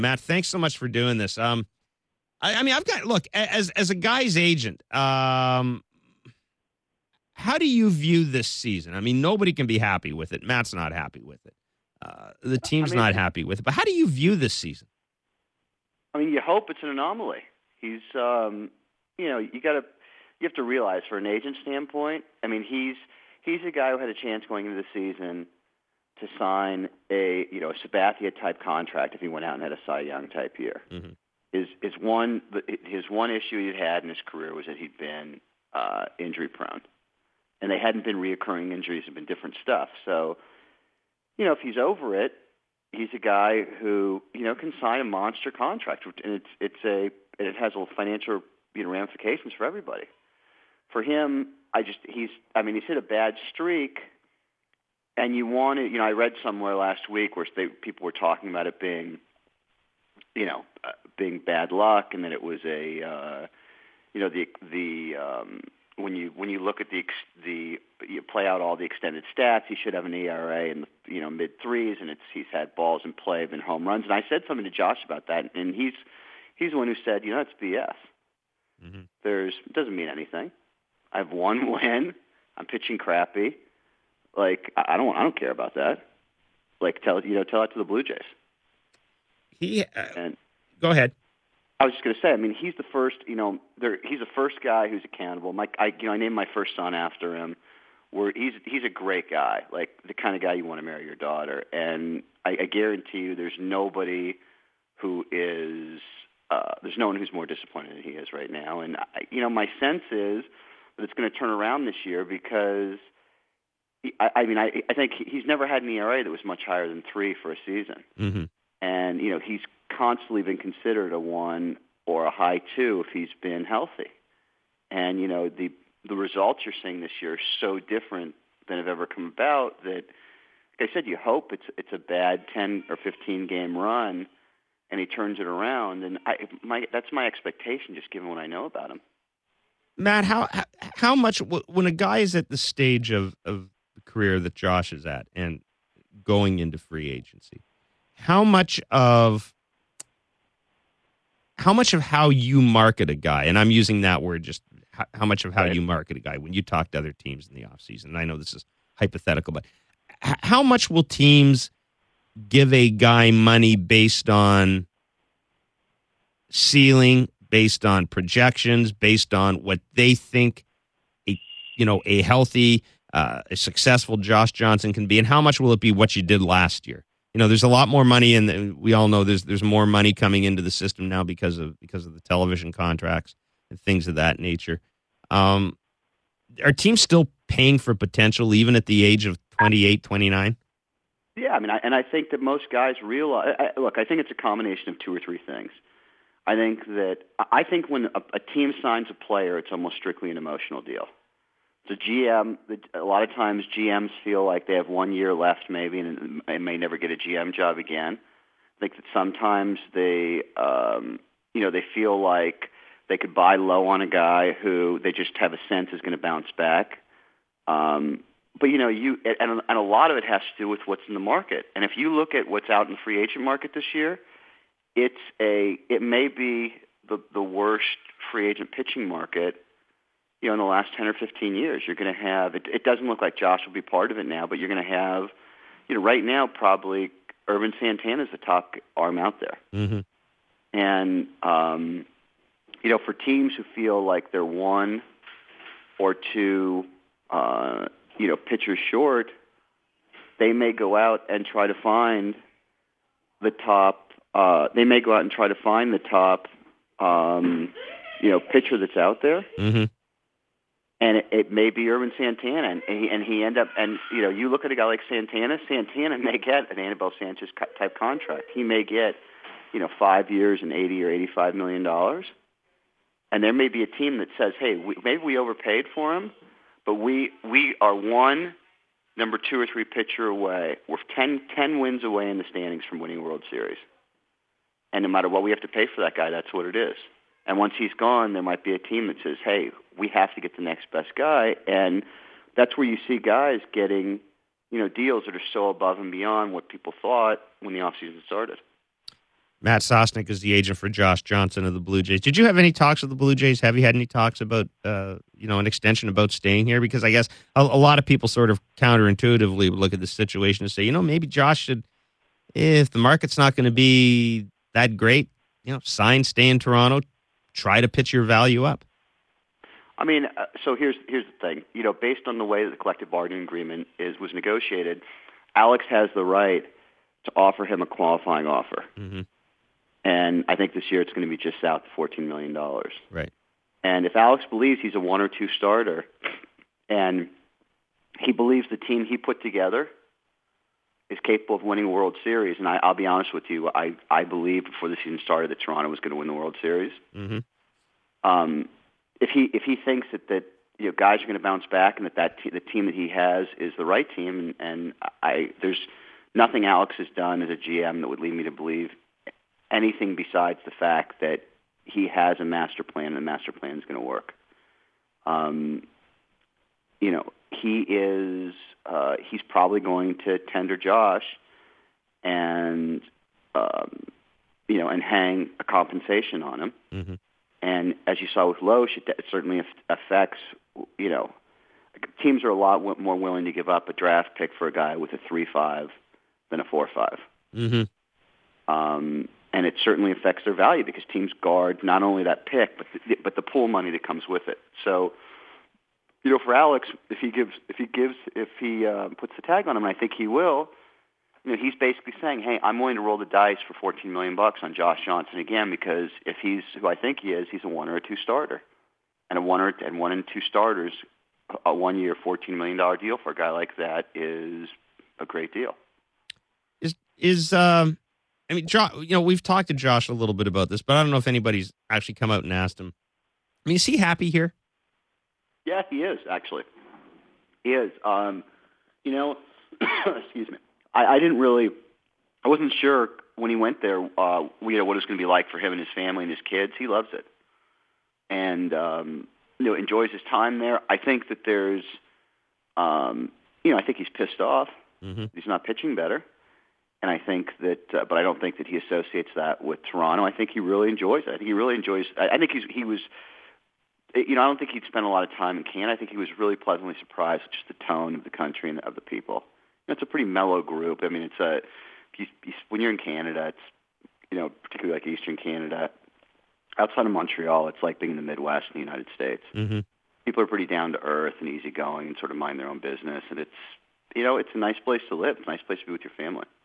Matt, thanks so much for doing this. I mean, I've got look as a guy's agent. How do you view this season? I mean, nobody can be happy with it. Matt's not happy with it. The I team's mean, not happy with it. But how do you view this season? I mean, you hope it's an anomaly. He's, you have to realize, for an agent standpoint, I mean, he's a guy who had a chance going into the season to sign a Sabathia type contract if he went out and had a Cy Young type year. Mm-hmm. His one issue he'd had in his career was that he'd been injury prone, and they hadn't been reoccurring injuries; had been different stuff. So, if he's over it, he's a guy who can sign a monster contract, and it has financial ramifications for everybody. For him, he's hit a bad streak, and you want to. I read somewhere last week where people were talking about it being, being bad luck, and that it was when you look at you play out all the extended stats, he should have an ERA in the mid threes, and he's had balls in play, been home runs. And I said something to Josh about that, and he's the one who said, it's BS. Mm-hmm. It doesn't mean anything. I have one win. I'm pitching crappy. Like I don't care about that. Like tell that to the Blue Jays. Go ahead. I was just going to say, I mean, he's the first, he's the first guy who's accountable. I named my first son after him. He's a great guy, like the kind of guy you want to marry your daughter. And I guarantee you, there's nobody who is, there's no one who's more disappointed than he is right now. And my sense is that it's going to turn around this year because, I think he's never had an ERA that was much higher than 3 for a season. Mm-hmm. And he's constantly been considered a 1 or a high 2 if he's been healthy. And the results you're seeing this year are so different than have ever come about that, like I said, you hope it's a bad 10 or 15 game run, and he turns it around. And that's my expectation, just given what I know about him. Matt, how much when a guy is at the stage of the career that Josh is at and going into free agency, how much of how you market a guy, and I'm using that word, just how much of how you market a guy when you talk to other teams in the offseason, and I know this is hypothetical, but how much will teams give a guy money based on ceiling, based on projections, based on what they think a healthy, a successful Josh Johnson can be, and how much will it be what you did last year? There's a lot more money, and we all know there's more money coming into the system now because of the television contracts and things of that nature. Are teams still paying for potential even at the age of 28, 29? Yeah, I think that most guys realize. I think it's a combination of 2 or 3 things. I think when a team signs a player, it's almost strictly an emotional deal. So a lot of times GMs feel like they have 1 year left maybe and may never get a GM job again. I think that sometimes they feel like they could buy low on a guy who they just have a sense is going to bounce back. But a lot of it has to do with what's in the market. And if you look at what's out in the free agent market this year, it may be the worst free agent pitching market in the last 10 or 15 years. You're going to have, it doesn't look like Josh will be part of it now, but you're going to have, right now probably Ervin Santana is the top arm out there. Mm-hmm. And, for teams who feel like they're 1 or 2, pitchers short, they may go out and try to find the top, pitcher that's out there. Mm-hmm. And it may be Ervin Santana, and he end up, and you look at a guy like Santana may get an Anibal Sanchez type contract. He may get 5 years and $80 or $85 million, and there may be a team that says, hey, maybe we overpaid for him, but we are 1, number 2 or 3 pitcher away. We're 10 wins away in the standings from winning a World Series, and no matter what we have to pay for that guy, that's what it is. And once he's gone, there might be a team that says, hey, we have to get the next best guy. And that's where you see guys getting, deals that are so above and beyond what people thought when the offseason started. Matt Sosnick is the agent for Josh Johnson of the Blue Jays. Did you have any talks with the Blue Jays? Have you had any talks about, an extension about staying here? Because I guess a lot of people sort of counterintuitively would look at the situation and say, maybe Josh should, if the market's not going to be that great, sign, stay in Toronto, try to pitch your value up. I mean, so here's the thing. Based on the way that the collective bargaining agreement was negotiated, Alex has the right to offer him a qualifying offer. Mm-hmm. And I think this year it's going to be just south of $14 million. Right. And if Alex believes he's a 1 or 2 starter, and he believes the team he put together is capable of winning a World Series, and I'll be honest with you, I believe before the season started that Toronto was going to win the World Series. Mm-hmm. If he thinks that guys are going to bounce back and that the team that he has is the right team, and there's nothing Alex has done as a GM that would lead me to believe anything besides the fact that he has a master plan and the master plan is going to work. He's probably going to tender Josh and hang a compensation on him. Mm-hmm. And as you saw with Loesch, it certainly affects, teams are a lot more willing to give up a draft pick for a guy with a 3.5 than a 4.5. Mm-hmm. And it certainly affects their value because teams guard not only that pick, but the pool money that comes with it. So, for Alex, if he puts the tag on him, and I think he will, he's basically saying, hey, I'm willing to roll the dice for $14 million on Josh Johnson again, because if he's who I think he is, he's a 1 or 2 starter. And a 1 and 2 starters, a 1 year, $14 million deal for a guy like that is a great deal. We've talked to Josh a little bit about this, but I don't know if anybody's actually come out and asked him. I mean, is he happy here? Yeah, he is, actually. He is. Excuse me. I wasn't sure when he went there, what it was going to be like for him and his family and his kids. He loves it. And, enjoys his time there. I think that there's, I think he's pissed off. Mm-hmm. He's not pitching better. And I think that, but I don't think that he associates that with Toronto. I think he really enjoys it. I think he really enjoys, I think he was, I don't think he'd spent a lot of time in Canada. I think he was really pleasantly surprised with just the tone of the country and of the people. It's a pretty mellow group. I mean, when you're in Canada, it's, particularly like Eastern Canada, outside of Montreal, it's like being in the Midwest in the United States. Mm-hmm. People are pretty down to earth and easygoing and sort of mind their own business. And it's a nice place to live. It's a nice place to be with your family.